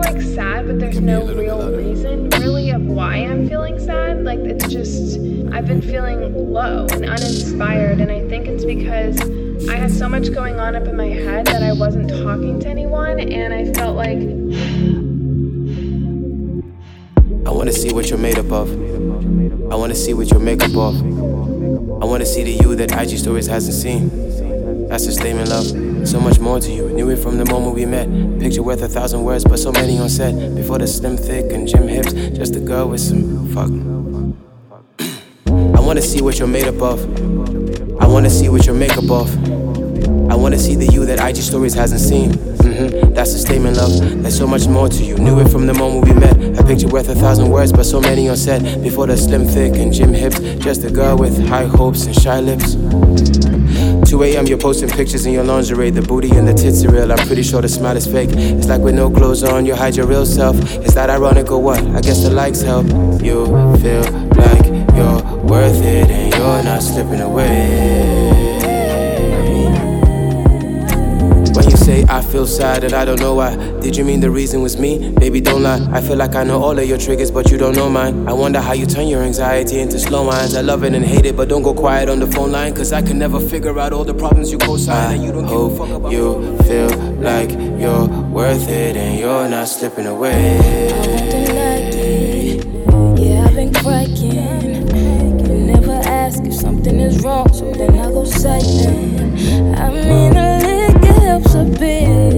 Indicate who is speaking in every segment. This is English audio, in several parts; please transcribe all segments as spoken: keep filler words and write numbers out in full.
Speaker 1: like sad, but there's no real reason really of why I'm feeling sad. Like it's just, I've been feeling low and uninspired, and I think it's because I had so much going on up in my head that I wasn't talking to anyone, and I felt like
Speaker 2: I wanna see what you're made up of. I wanna see what you're makeup of. I wanna see the you that I G Stories hasn't seen. That's a statement, love. So much more to you. Knew it from the moment we met. Picture worth a thousand words, but so many on set. Before the slim, thick, and gym hips, just a girl with some fuck. I wanna see what you're made up of. I wanna see what you're makeup of. I wanna see the you that I G Stories hasn't seen. Mm-hmm. That's a statement, love. There's so much more to you. Knew it from the moment we met. A picture worth a thousand words, but so many on set. Before the slim, thick, and gym hips, just a girl with high hopes and shy lips. two a.m. you're posting pictures in your lingerie. The booty and the tits are real. I'm pretty sure the smile is fake. It's like with no clothes on, you hide your real self. Is that ironic or what? I guess the likes help. You feel like you're worth it and you're not slipping away. When you say I feel sad and I don't know why, did you mean the reason was me? Baby, don't lie. I feel like I know all of your triggers, but you don't know mine. I wonder how you turn your anxiety into slow minds. I love it and hate it, but don't go quiet on the phone line, cause I can never figure out all the problems you co-sign. And you don't give a fuck about. You feel like you're worth it and you're not slipping away.
Speaker 3: I won't deny it. Yeah, I've been crying. You never ask if something is wrong, so then I go silent. I mean, a lick helps a bit,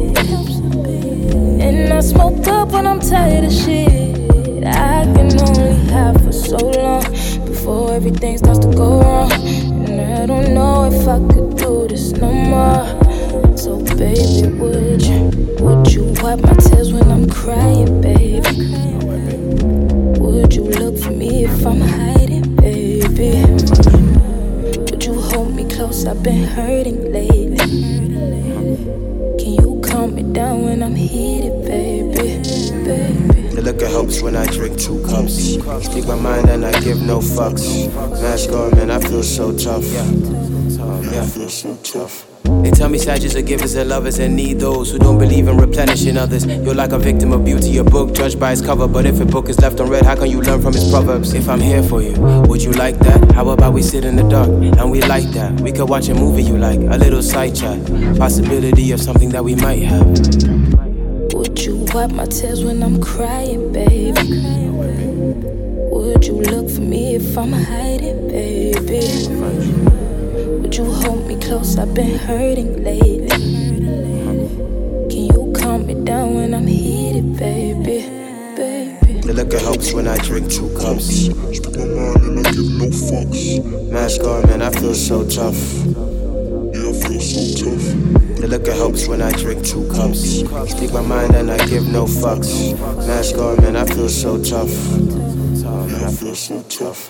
Speaker 3: and I smoke up when I'm tired of shit. I can only have for so long before everything starts to go wrong, and I don't know if I could do this no more. So baby, would you, would you wipe my tears when I'm crying, baby? Would you look for me if I'm hiding, baby? Would you hold me close? I've been hurting lately. Can you calm me down when I'm heated, baby, baby?
Speaker 2: The liquor helps when I drink two cups. Speak my mind and I give no fucks. Mask on, man, I feel so tough. Yeah, I feel so tough. They tell me savages are givers and lovers and need those who don't believe in replenishing others. You're like a victim of beauty, a book judged by its cover. But if a book is left unread, how can you learn from its proverbs? If I'm here for you, would you like that? How about we sit in the dark and we like that? We could watch a movie you like, a little side chat. Possibility of something that we might have.
Speaker 3: Would you wipe my tears when I'm crying, baby? Would you look for me if I'm hiding, baby? Would you hold me close? I've been hurting lately. Can you calm me down when I'm heated, baby, baby?
Speaker 2: The liquor helps when I drink two cups.
Speaker 4: Speak my mind and I give no fucks.
Speaker 2: Mask on, man, I feel so tough.
Speaker 4: Yeah, I feel so tough.
Speaker 2: The liquor helps when I drink two cups. Speak my mind and I give no fucks. Mask on, man, I feel so tough.
Speaker 4: Yeah, I feel so tough.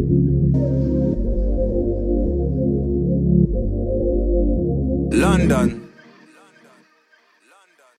Speaker 5: London.